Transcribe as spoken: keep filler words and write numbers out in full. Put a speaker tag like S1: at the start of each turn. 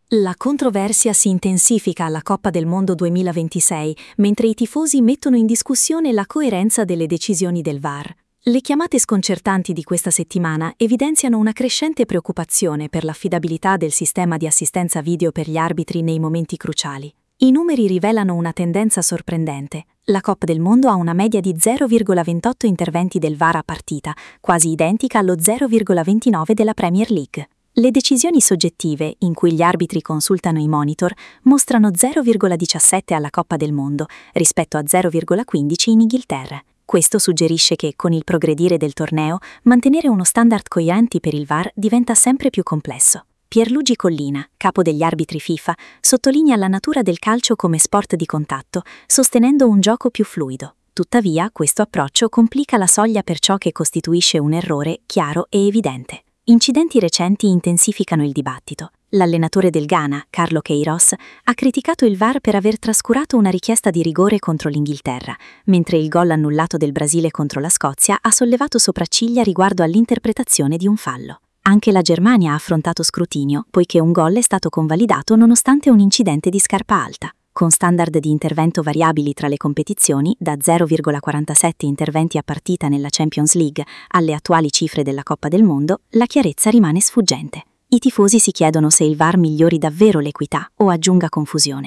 S1: La controversia si intensifica alla Coppa del Mondo duemilaventisei, mentre i tifosi mettono in discussione la coerenza delle decisioni del V A R. Le chiamate sconcertanti di questa settimana evidenziano una crescente preoccupazione per l'affidabilità del sistema di assistenza video per gli arbitri nei momenti cruciali. I numeri rivelano una tendenza sorprendente. La Coppa del Mondo ha una media di zero virgola ventotto interventi del V A R a partita, quasi identica allo zero virgola ventinove della Premier League. Le decisioni soggettive, in cui gli arbitri consultano i monitor, mostrano zero virgola diciassette alla Coppa del Mondo, rispetto a zero virgola quindici in Inghilterra. Questo suggerisce che, con il progredire del torneo, mantenere uno standard coerente per il V A R diventa sempre più complesso. Pierluigi Collina, capo degli arbitri FIFA, sottolinea la natura del calcio come sport di contatto, sostenendo un gioco più fluido. Tuttavia, questo approccio complica la soglia per ciò che costituisce un errore chiaro e evidente. Incidenti recenti intensificano il dibattito. L'allenatore del Ghana, Carlo Queiroz, ha criticato il V A R per aver trascurato una richiesta di rigore contro l'Inghilterra, mentre il gol annullato del Brasile contro la Scozia ha sollevato sopracciglia riguardo all'interpretazione di un fallo. Anche la Germania ha affrontato scrutinio, poiché un gol è stato convalidato nonostante un incidente di scarpa alta. Con standard di intervento variabili tra le competizioni, da zero virgola quarantasette interventi a partita nella Champions League alle attuali cifre della Coppa del Mondo, la chiarezza rimane sfuggente. I tifosi si chiedono se il V A R migliori davvero l'equità o aggiunga confusione.